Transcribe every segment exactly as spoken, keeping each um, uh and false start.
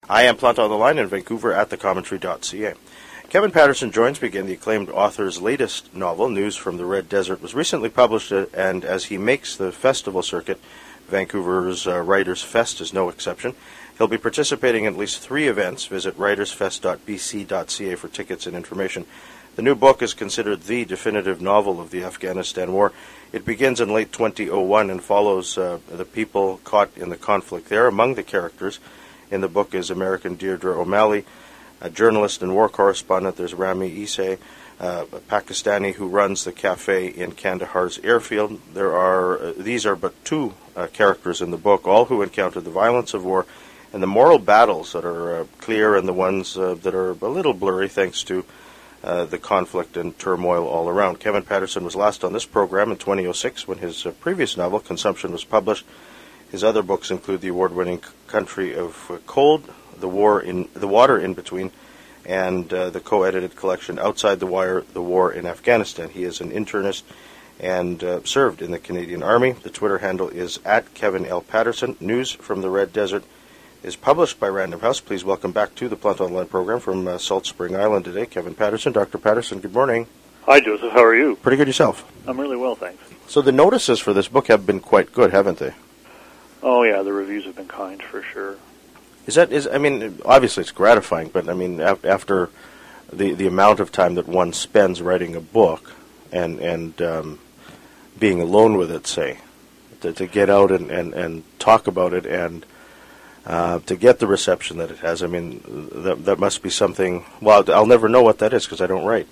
I am Plant on the Line in Vancouver at the commentary dot c a. Kevin Patterson joins me again. The acclaimed author's latest novel, News from the Red Desert, was recently published, uh, and as he makes the festival circuit, Vancouver's uh, Writers' Fest is no exception. He'll be participating in at least three events. Visit writers fest dot b c dot c a for tickets and information. The new book is considered the definitive novel of the Afghanistan War. It begins in late twenty oh one and follows uh, the people caught in the conflict there. Among the characters in the book is American Deirdre O'Malley, a journalist and war correspondent. There's Rami Issei, uh, a Pakistani who runs the cafe in Kandahar's airfield. There are uh, these are but two uh, characters in the book, all who encountered the violence of war and the moral battles that are uh, clear and the ones uh, that are a little blurry thanks to uh, the conflict and turmoil all around. Kevin Patterson was last on this program in twenty oh six when his uh, previous novel, Consumption, was published. His other books include the award-winning Country of uh, Cold, The War in the Water in Between, and uh, the co-edited collection Outside the Wire, The War in Afghanistan. He is an internist and uh, served in the Canadian Army. The Twitter handle is at Kevin L. Patterson. News from the Red Desert is published by Random House. Please welcome back to the Plant Online program from uh, Salt Spring Island today, Kevin Patterson. Doctor Patterson, good morning. Hi, Joseph. How are you? Pretty good yourself. I'm really well, thanks. So the notices for this book have been quite good, haven't they? Oh, yeah, the reviews have been kind, for sure. Is that, is I mean, obviously it's gratifying, but I mean, af- after the, the amount of time that one spends writing a book and, and um, being alone with it, say, to, to get out and, and, and talk about it and uh, to get the reception that it has, I mean, that, that must be something, well, I'll never know what that is because I don't write.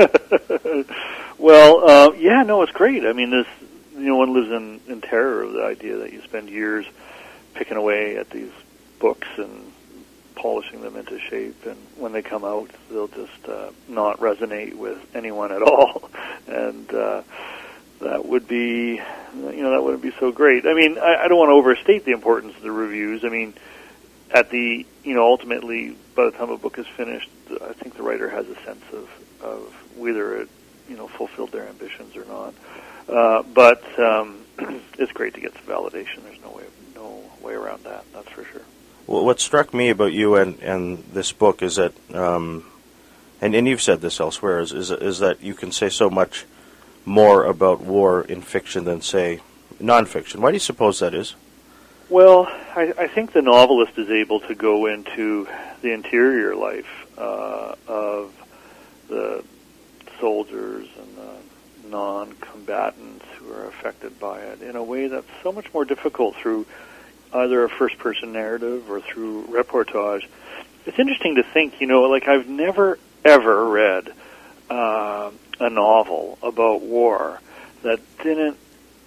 Well, uh, yeah, no, it's great. I mean, this, you know, one lives in, in terror of the idea that you spend years picking away at these books and polishing them into shape, and when they come out, they'll just uh, not resonate with anyone at all, and uh, that would be, you know, that wouldn't be so great. I mean, I, I don't want to overstate the importance of the reviews. I mean, at the, you know, ultimately, by the time a book is finished, I think the writer has a sense of, of whether it, you know, fulfilled their ambitions or not. Uh, but um, it's great to get some validation. There's no way, no way around that. That's for sure. Well, what struck me about you and, and this book is that, um, and, and you've said this elsewhere, is, is is that you can say so much more about war in fiction than, say, nonfiction. Why do you suppose that is? Well, I, I think the novelist is able to go into the interior life uh, of the soldiers and the non-combatants who are affected by it in a way that's so much more difficult through either a first-person narrative or through reportage. It's interesting to think, you know, like I've never, ever read uh, a novel about war that didn't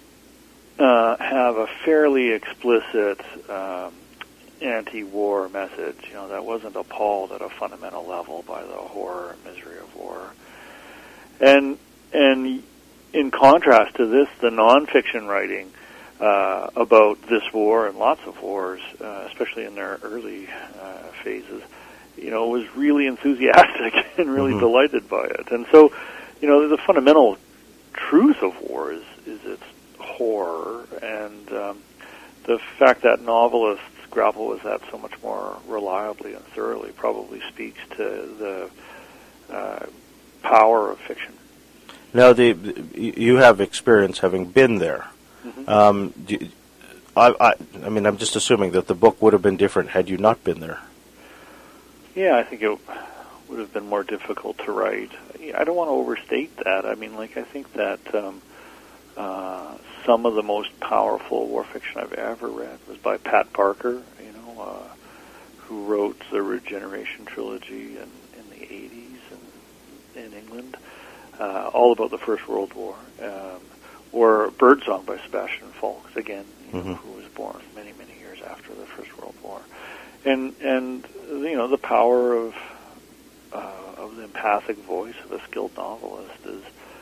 uh, have a fairly explicit um, anti-war message, you know, that wasn't appalled at a fundamental level by the horror and misery of war. And and in contrast to this, the nonfiction writing uh, about this war and lots of wars, uh, especially in their early uh, phases, you know, was really enthusiastic and really mm-hmm. delighted by it. And so, you know, the fundamental truth of war is, is its horror, and um, the fact that novelists grapple with that so much more reliably and thoroughly probably speaks to the uh, power of fiction. Now, the, you have experience having been there. Mm-hmm. Um, do you, I, I, I mean, I'm just assuming that the book would have been different had you not been there. Yeah, I think it would have been more difficult to write. I don't want to overstate that. I mean, like, I think that um, uh, some of the most powerful war fiction I've ever read was by Pat Parker, you know, uh, who wrote the Regeneration trilogy in, in the eighties in, in England. Uh, all about the First World War, um, or Birdsong by Sebastian Faulks, again, you know, mm-hmm. who was born many, many years after the First World War, and and you know the power of uh, of the empathic voice of a skilled novelist is,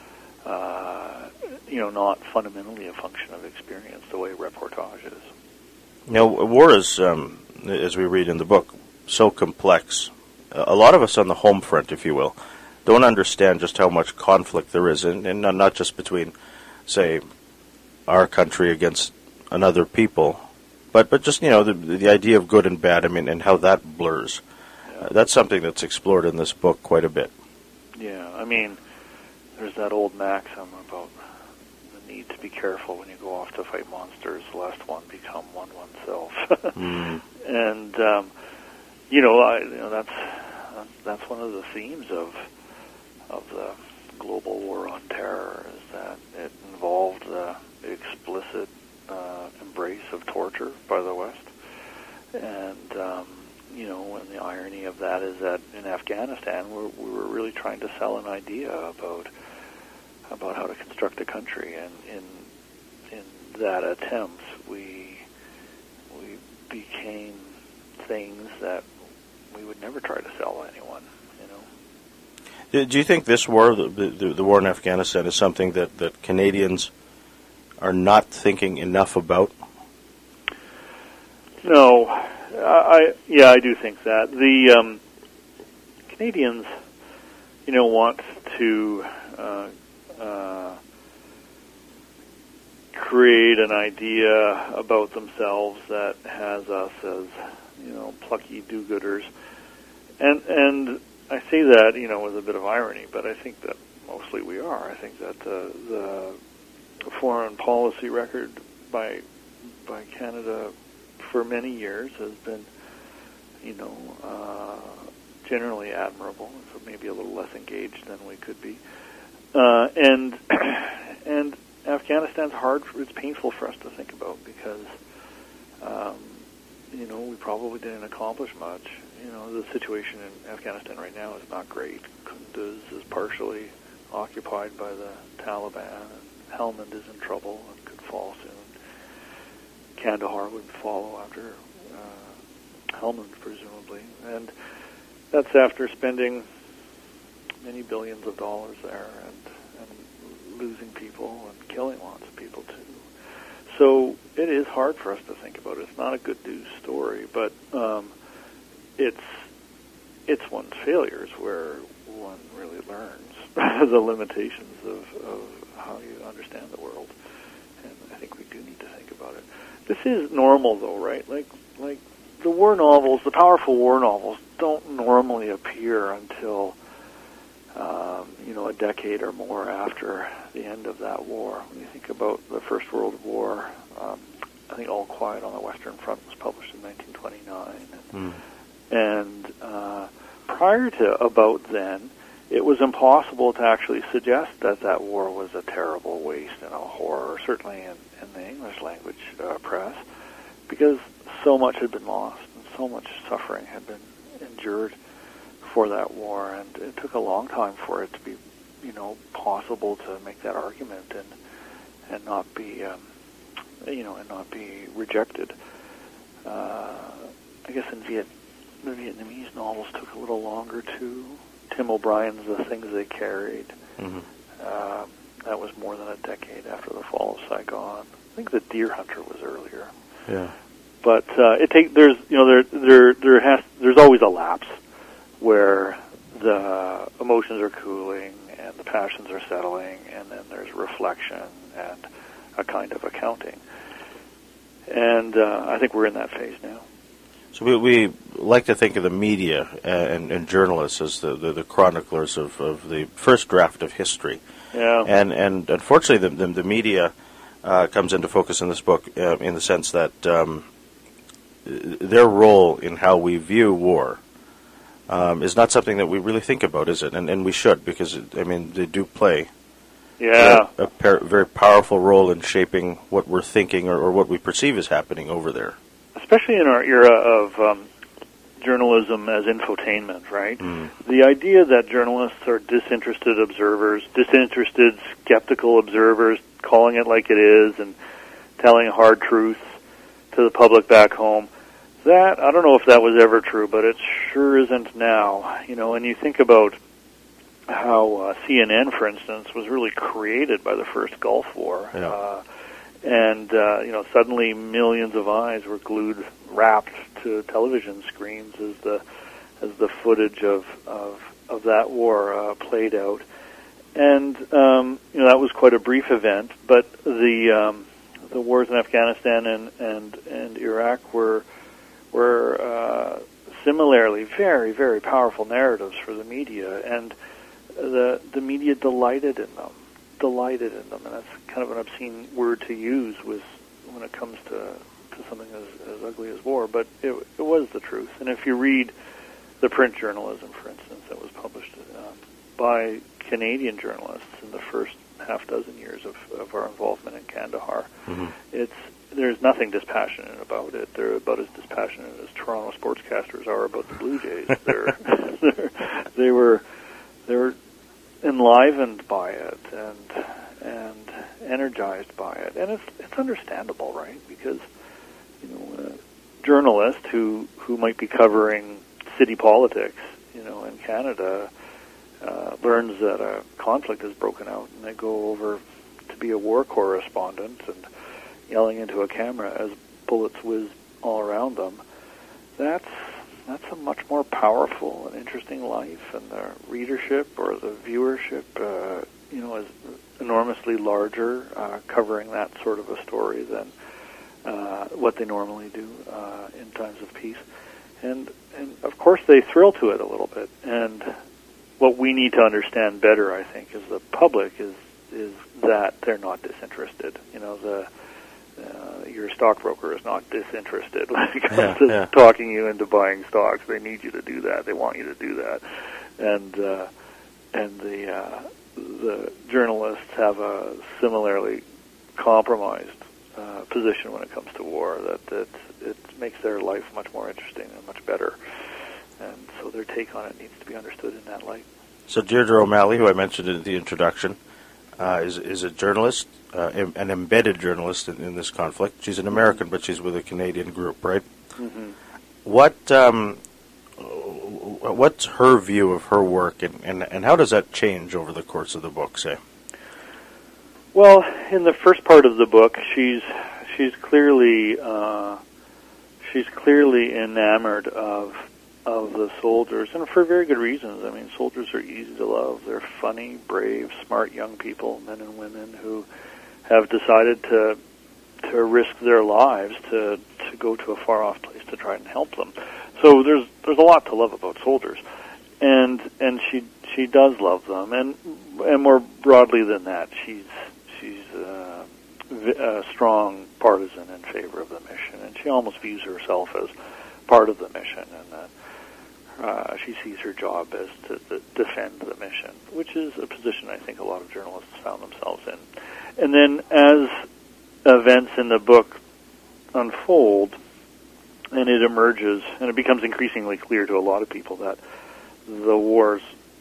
uh, you know, not fundamentally a function of experience the way reportage is. Now, war is, um, as we read in the book, so complex. A lot of us on the home front, if you will, don't understand just how much conflict there is, and, and not just between, say, our country against another people, but but just you know the the idea of good and bad. I mean, and how that blurs. Uh, that's something that's explored in this book quite a bit. Yeah, I mean, there's that old maxim about the need to be careful when you go off to fight monsters, lest one become one oneself. mm. And um, you know, I, you know that's that's one of the themes of of the global war on terror, is that it involved the explicit uh, embrace of torture by the West. And, um, you know, and the irony of that is that in Afghanistan, we're, we were really trying to sell an idea about about how to construct a country. And in in that attempt, we we became things that we would never try to sell anyone, you know. Do you think this war, the, the, the war in Afghanistan, is something that, that Canadians are not thinking enough about? No, I yeah, I do think that the um, Canadians, you know, want to uh, uh, create an idea about themselves that has us as, you know, plucky do-gooders, and and I say that, you know, with a bit of irony, but I think that mostly we are. I think that the the foreign policy record by by Canada for many years has been, you know, uh, generally admirable, so maybe a little less engaged than we could be. Uh, and and Afghanistan's hard, it's painful for us to think about because, um, you know, we probably didn't accomplish much. You know, the situation in Afghanistan right now is not great. Kunduz is partially occupied by the Taliban, and Helmand is in trouble and could fall soon. Kandahar would follow after uh, Helmand, presumably. And that's after spending many billions of dollars there and, and losing people and killing lots of people, too. So it is hard for us to think about it. It's not a good news story, but um, it's it's one's failures where one really learns the limitations of, of how you understand the world. And I think we do need to think about it. This is normal, though, right? Like, like the war novels, the powerful war novels, don't normally appear until, um, you know, a decade or more after the end of that war. When you think about the First World War, um, I think All Quiet on the Western Front was published in nineteen twenty-nine. And, mm. and uh, prior to about then, it was impossible to actually suggest that that war was a terrible waste and a horror, certainly in, in the English language uh, press, because so much had been lost and so much suffering had been endured for that war, and it took a long time for it to be, you know, possible to make that argument and and not be, um, you know, and not be rejected. Uh, I guess in Viet, the Vietnamese novels took a little longer too. Tim O'Brien's The Things They Carried. Mm-hmm. Uh, that was more than a decade after the fall of Saigon. I think The Deer Hunter was earlier. Yeah. But uh, it take there's you know there there there has there's always a lapse where the emotions are cooling and the passions are settling, and then there's reflection and a kind of accounting. And uh, I think we're in that phase now. So we, we like to think of the media and, and journalists as the, the, the chroniclers of, of the first draft of history. Yeah. And and unfortunately, the the, the media uh, comes into focus in this book uh, in the sense that um, their role in how we view war um, is not something that we really think about, is it? And and we should, because it, I mean they do play yeah a, a par- very powerful role in shaping what we're thinking or, or what we perceive is happening over there. Especially in our era of um, journalism as infotainment, right? Mm. The idea that journalists are disinterested observers, disinterested, skeptical observers, calling it like it is and telling hard truths to the public back home, that, I don't know if that was ever true, but it sure isn't now. You know, and you think about how uh, C N N, for instance, was really created by the first Gulf War. Yeah. Uh, And, uh, you know, suddenly millions of eyes were glued, wrapped to television screens as the as the footage of of, of that war uh, played out. And, um, you know, that was quite a brief event, but the um, the wars in Afghanistan and and, and Iraq were were uh, similarly very very powerful narratives for the media, and the the media delighted in them, delighted in them, and that's kind of an obscene word to use with when it comes to to something as, as ugly as war, but it, it was the truth. And if you read the print journalism, for instance, that was published uh, by Canadian journalists in the first half dozen years of, of our involvement in Kandahar, mm-hmm. it's there's nothing dispassionate about it. They're about as dispassionate as Toronto sportscasters are about the Blue Jays. They're, they're, they were they were enlivened by it and and energized by it, and it's it's understandable, right? Because you know, a journalist who who might be covering city politics, you know, in Canada, uh, learns that a conflict has broken out, and they go over to be a war correspondent and yelling into a camera as bullets whiz all around them. That's that's a much more powerful and interesting life, and the readership or the viewership, uh, you know, is enormously larger uh, covering that sort of a story than uh, what they normally do uh, in times of peace. And, and of course they thrill to it a little bit. And what we need to understand better, I think, as the public is is that they're not disinterested. You know, the uh, your stockbroker is not disinterested when it comes yeah, to yeah. talking you into buying stocks. They need you to do that. They want you to do that. And uh, and the uh, the journalists have a similarly compromised uh, position when it comes to war. That that it makes their life much more interesting and much better. And so their take on it needs to be understood in that light. So Deirdre O'Malley, who I mentioned in the introduction, uh, is is a journalist, uh, an embedded journalist in, in this conflict. She's an American, but she's with a Canadian group, right? Mm-hmm. What um, what's her view of her work, and, and, and how does that change over the course of the book, say? Well, in the first part of the book, she's she's clearly uh, she's clearly enamored of of the soldiers, and for very good reasons. I mean, soldiers are easy to love. They're funny, brave, smart young people, men and women, who have decided to to risk their lives to to go to a far off place to try and help them. So there's there's a lot to love about soldiers, and and she she does love them, and and more broadly than that, she's she's uh, a strong partisan in favor of the mission, and she almost views herself as part of the mission, and that uh, she sees her job as to, to defend the mission, which is a position I think a lot of journalists found themselves in. And then as events in the book unfold, and it emerges, and it becomes increasingly clear to a lot of people that the war's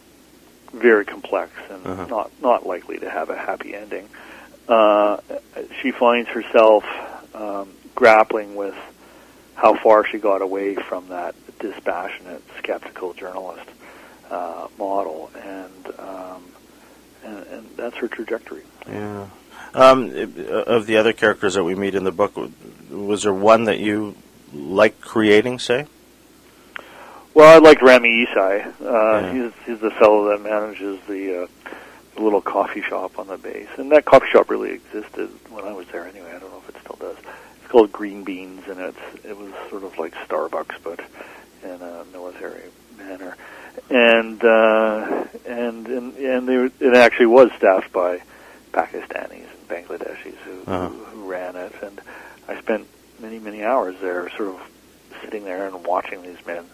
very complex and uh-huh. not not likely to have a happy ending. Uh, she finds herself um, grappling with how far she got away from that dispassionate, skeptical journalist uh, model, and, um, and and that's her trajectory. Yeah. Um, of the other characters that we meet in the book, was there one that you liked creating, say? Well, I liked Rami Isai. Uh, yeah. He's he's the fellow that manages the, uh, the little coffee shop on the base, and that coffee shop really existed when I was there. Anyway, I don't know if it still does. It's called Green Beans, and it's it was sort of like Starbucks, but in a military manner. And uh, and and and they were, it actually was staffed by Pakistanis and Bangladeshis who, uh-huh. who who ran it, and I spent many many hours there, sort of sitting there and watching these men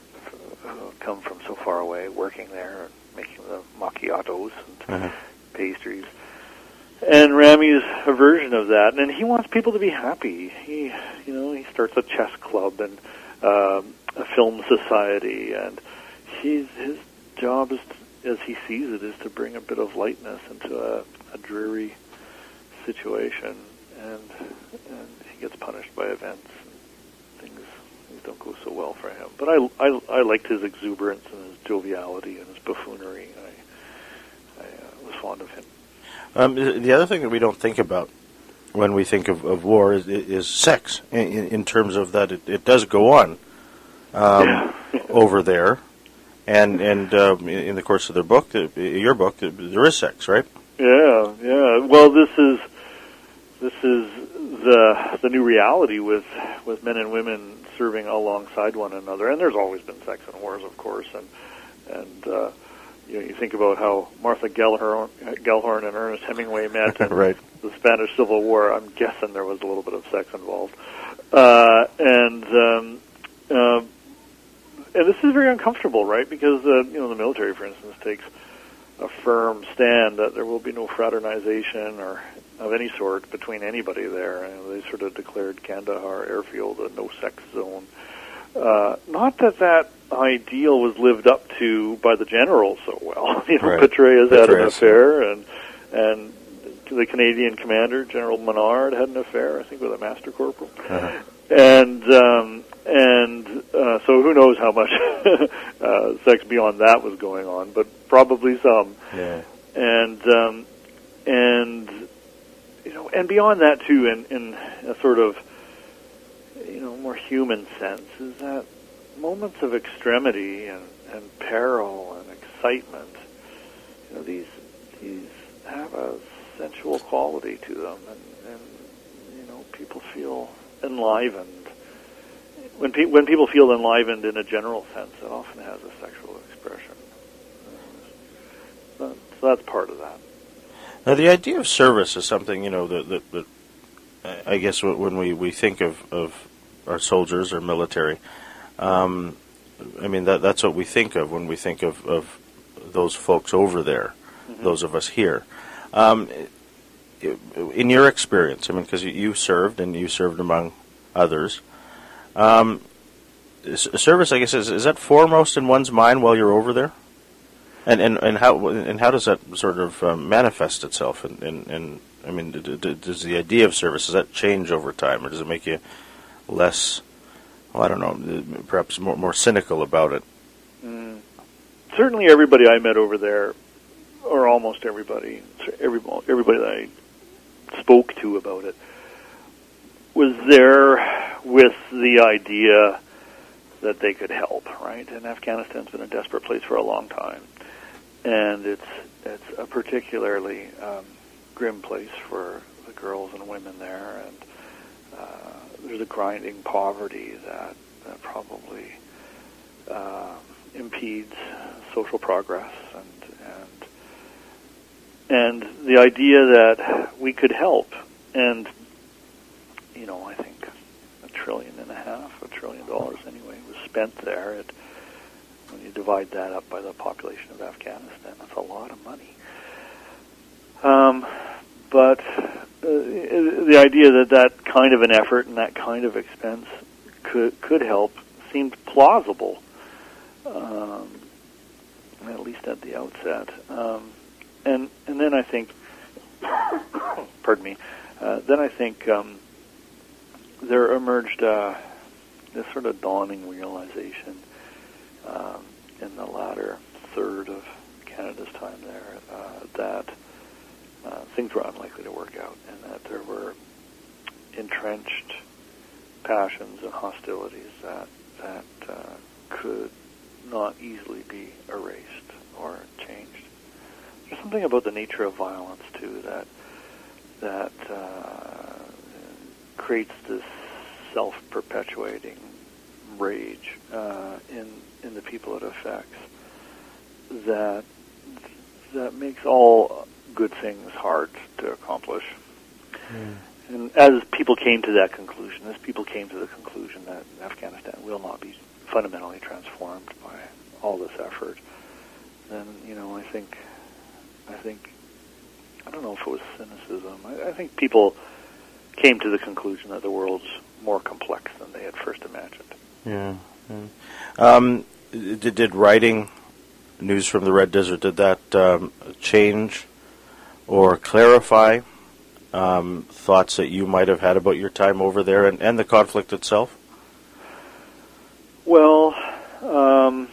who come from so far away, working there and making the macchiatos and uh-huh. pastries. And Rami's a version of that, and he wants people to be happy. He, you know, he starts a chess club and um, a film society, and he's his job is, to, as he sees it, is to bring a bit of lightness into a, a dreary situation, and and he gets punished by events, and things things don't go so well for him. But I I, I liked his exuberance and his joviality and his buffoonery. I I uh, was fond of him. Um, the other thing that we don't think about when we think of, of war is, is sex, in, in terms of that it, it does go on um, yeah. over there, and and um, in the course of their book, your book, there is sex, right? Yeah, yeah. Well, this is this is the the new reality with with men and women serving alongside one another. And there's always been sex in wars, of course, and and uh, you know, you think about how Martha Gellhorn, Gellhorn and Ernest Hemingway met in right. the Spanish Civil War. I'm guessing there was a little bit of sex involved, uh, and um, uh, and this is very uncomfortable, right? Because uh, you know, the military, for instance, takes a firm stand that there will be no fraternization or of any sort between anybody there. And they sort of declared Kandahar airfield a no-sex zone. Uh, not that that ideal was lived up to by the generals so well. You know, right. Petraeus had an Petraeus, affair, and and the Canadian commander, General Menard, had an affair, I think, with a master corporal. Uh-huh. And um, and uh, so who knows how much uh, sex beyond that was going on, but probably some. Yeah. And um, and you know, and beyond that too, in, in a sort of, you know, more human sense, is that moments of extremity and, and peril and excitement, you know, these these have a sensual quality to them, and, and you know, people feel enlivened. When, pe- when people feel enlivened in a general sense, it often has a sexual expression. So, so that's part of that. Now, the idea of service is something, you know, that, that, that I guess when we, we think of, of our soldiers or military, um, I mean, that that's what we think of when we think of, of those folks over there, mm-hmm. those of us here. Um, in your experience, I mean, because you served and you served among others, um, service, I guess, is, is that foremost in one's mind while you're over there? And and, and how and how does that sort of um, manifest itself? And, and, and I mean, d- d- does the idea of service, does that change over time, or does it make you less, well, I don't know, perhaps more more cynical about it? Mm. Certainly, everybody I met over there, or almost everybody, every everybody that I spoke to about it, was there with the idea that they could help, right? And Afghanistan's been a desperate place for a long time. And it's it's a particularly um, grim place for the girls and women there, and uh, there's a grinding poverty that, that probably uh, impedes social progress, and and and the idea that we could help, and you know, I think a trillion and a half, a trillion dollars anyway, was spent there. It, when you divide that up by the population of Afghanistan, that's a lot of money. Um, but uh, the idea that that kind of an effort and that kind of expense could could help seemed plausible, um, at least at the outset. Um, and and then I think, pardon me, uh, then I think um, there emerged uh, this sort of dawning realization Um, in the latter third of Canada's time there, uh, that uh, things were unlikely to work out, and that there were entrenched passions and hostilities that that uh, could not easily be erased or changed. There's something about the nature of violence too that that uh, creates this self-perpetuating rage uh, in in the people it affects that that makes all good things hard to accomplish. Mm. And as people came to that conclusion, as people came to the conclusion that Afghanistan will not be fundamentally transformed by all this effort, then, you know, I think, I think, I don't know if it was cynicism. I, I think people came to the conclusion that the world's more complex than they had first imagined. Yeah. yeah. Um, did, did writing News from the Red Desert, did that um, change or clarify um, thoughts that you might have had about your time over there and, and the conflict itself? Well, um,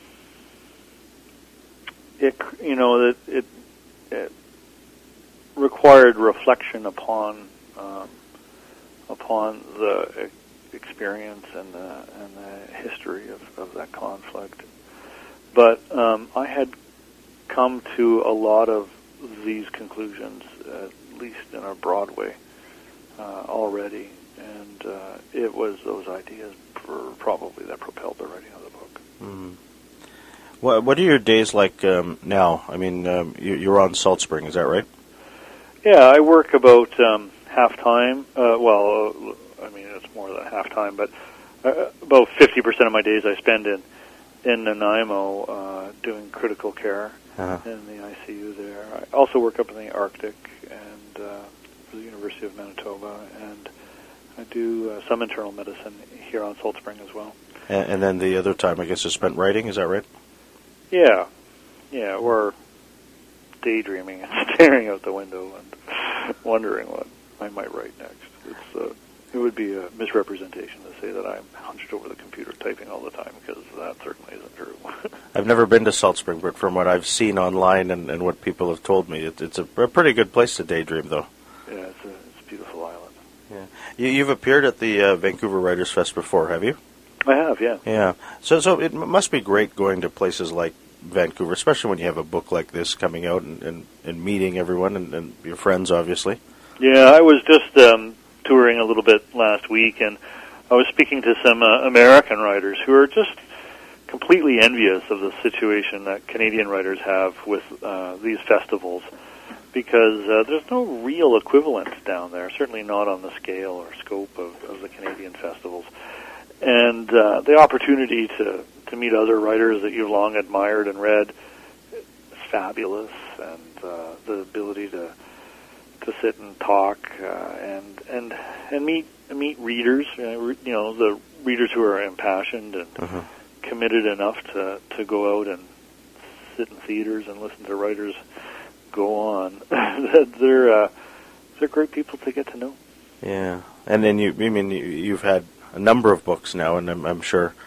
it you know it, it, it required reflection upon um, upon the experience and the, and the history of, of that conflict. But um, I had come to a lot of these conclusions, at least in a broad way, uh, already, and uh, it was those ideas for probably that propelled the writing of the book. Mm. What What are your days like um, now? I mean, um, you, you're on Salt Spring, is that right? Yeah, I work about um, half time. Uh, well, uh, I mean it's more than half time, but uh, about fifty percent of my days I spend in in Nanaimo uh, doing critical care uh-huh. in the I C U there. I also work up in the Arctic and uh, for the University of Manitoba, and I do uh, some internal medicine here on Salt Spring as well. And, and then the other time, I guess, is spent writing. Is that right? Yeah, yeah, or daydreaming and staring out the window and wondering what I might write next. It's uh, it would be a misrepresentation to say that I'm hunched over the computer typing all the time, because that certainly isn't true. I've never been to Salt Spring, but from what I've seen online and, and what people have told me, it, it's a, a pretty good place to daydream, though. Yeah, it's a, it's a beautiful island. Yeah, you, you've appeared at the uh, Vancouver Writers Fest before, have you? I have, yeah. Yeah. So, so it must be great going to places like Vancouver, especially when you have a book like this coming out and, and, and meeting everyone and, and your friends, obviously. Yeah, I was just um, touring a little bit last week, and I was speaking to some uh, American writers who are just completely envious of the situation that Canadian writers have with uh, these festivals, because uh, there's no real equivalent down there, certainly not on the scale or scope of, of the Canadian festivals. And uh, the opportunity to, to meet other writers that you've long admired and read is fabulous, and uh, the ability to to sit and talk uh, and and and meet meet readers, you know, the readers who are impassioned and uh-huh. committed enough to, to go out and sit in theaters and listen to writers go on. they're uh, they're great people to get to know. Yeah, and then you, I mean, you, you've had a number of books now, and I'm, I'm sure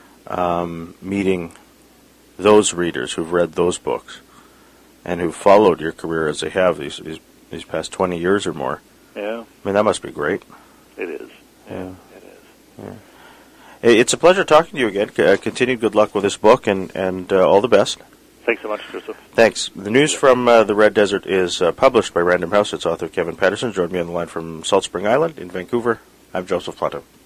um, meeting those readers who've read those books and who've followed your career as they have these these, these past twenty years or more. Yeah, I mean, that must be great. It is. Yeah, it is. Yeah. It's a pleasure talking to you again. Uh, continued good luck with this book, and and uh, all the best. Thanks so much, Joseph. Thanks. The news from uh, the Red Desert is uh, published by Random House. Its author, Kevin Patterson, joined me on the line from Salt Spring Island in Vancouver. I'm Joseph Planta.